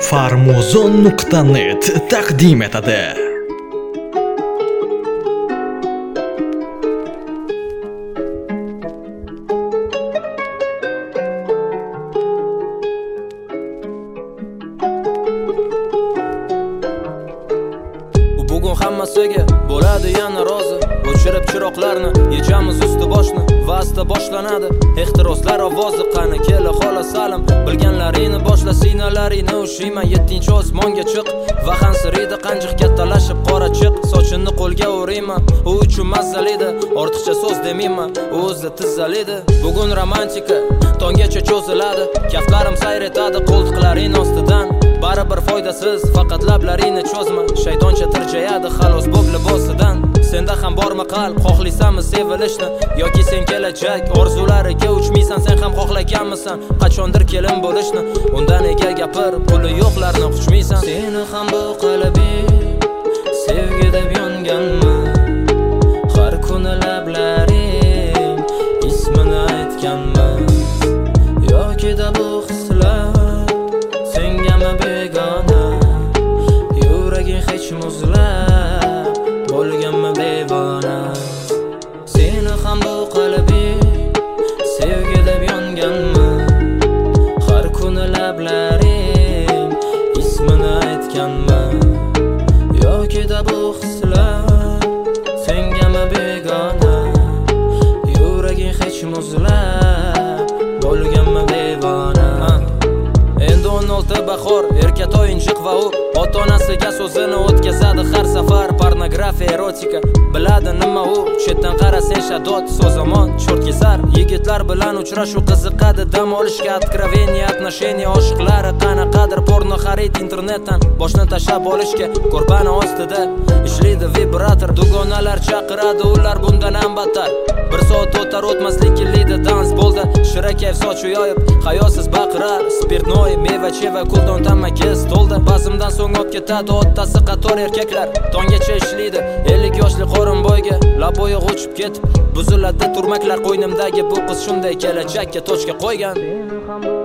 Farmuzon.net taqdim etadi. Bugun hammasiga bo'ladi yana rozi. O'chirib chiroqlarni, yechamiz usti boshni va asta boshlanadi ehtiroslar ovozi. Qani kela xola salim, bilganlaringni boshla, sinalaringni ushiyman. 7-osmonga chiq va hansirida qanjiq kattalashib qora chiq. Sochini qo'lga urayman, u uchun mazalida, ortiqcha so'z demayman, u o'zi tizzalida. Bugun romantika tonggacha cho'ziladi, kaftlarim sayr etadi qo'ltiqlaring ostidan. Baribir foydasiz, faqat lablaringni cho'zma. Shaytoncha tirjayadi xalos bo'l libosidan. Senda ham bormi qalb, xohlaysanmi sevilishni yoki sen kelajak orzulariga uchmaysan? Sen ham xohlaganmisan qachondir kelin bo'lishni? Undan nega gapir, puli yo'qlarni quchmaysan? Seni ham bu qalbing sevgi deb yonganmi? Har kuni lablaring ismini aytganmi? Yoki da bu hislar sengami begona? Yuraging hech muzlab bo'lganmi devona? Seni ham bu qalbing sevgi deb yonganmi? Har kuni lablaring ismini aytganmi? Yoki da bu hislar sengami begona? Yuraging hech muzlab bo'lganmi devona? Endi 16 bahor, erkat o'yinchiq va u ota-onasiga so'zini o'tkazadi har safar. Pornografiya, erotika, biladi nima u? Chetdan qarasang shadot, so'zamon, cho'rt kesar. Yigitlar bilan uchrashuv qiziqadi, dam olishga откровение, отношения, oshiqlari qanaqadir porno xarid internetdan boshni tashlab olishga. Ko'rpani ostida ishlaydi vibrator, dugonalar chaqiradi, ular bundan ham battar. 1 soat o'tar o'tmaslik kellaydi dans bo'ldi. Shirakayf sochi yoyib, hayosiz baqirar, spirtnoy, meva cheva, kuldan tamaki to'ldi. Bazmdan so'ng olib ketadi ottasi qator erkaklar. Tonggacha ishlaydi 50 yoshli qorin boyga, lab bo'yi uchib ketib buziladi turmaklar. Qo'ynimdagi bu qiz shunday kelajakka tochka qo'ygan. Seni ham bu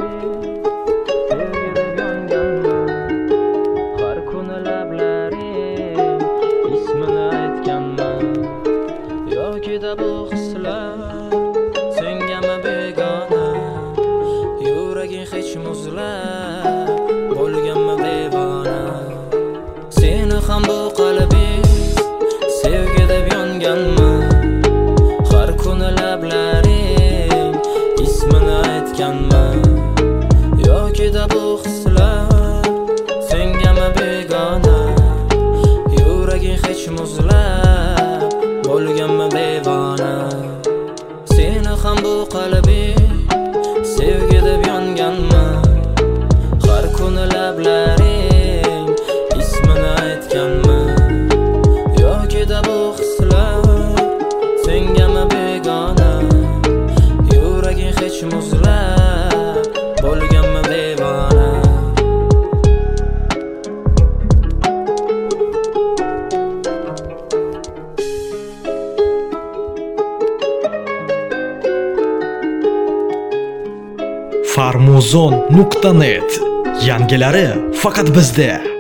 qalbing sevgi deb yonganmi? Har kuni lablaring ismini aytganmi? Yoki da bu hislar sengami begona? Yuraging hech muzlab bo'lganmi devona? Seni ham bu qalbing sevgi deb yonganmi? Har kuni lablaring ismini aytganmi? Yoki da bu hislar sengami begona? Yuraging hech muzlab bo'lganmi devona? Seni ham bu qalbing sevgi deb yonganmi? Har kuni lablaring ismini aytganmi? Yoki da bu hislar sengami begona? Yuraging hech muzlab bo'lganmi devona? Farmuzon.net yangilari faqat bizda.